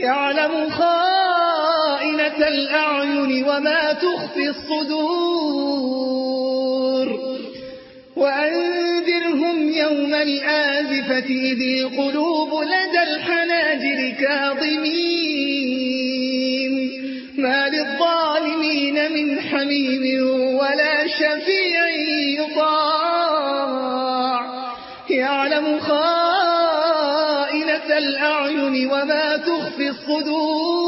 يعلم خائنة الأعين وما تخفي الصدور وأنذرهم يوم الآزفة إذ القلوب لدى الحناجر كاظمين ما للظالمين من حميم ولا شفيع يطاع يعلم خائنة الأعين وما تخفي الصدور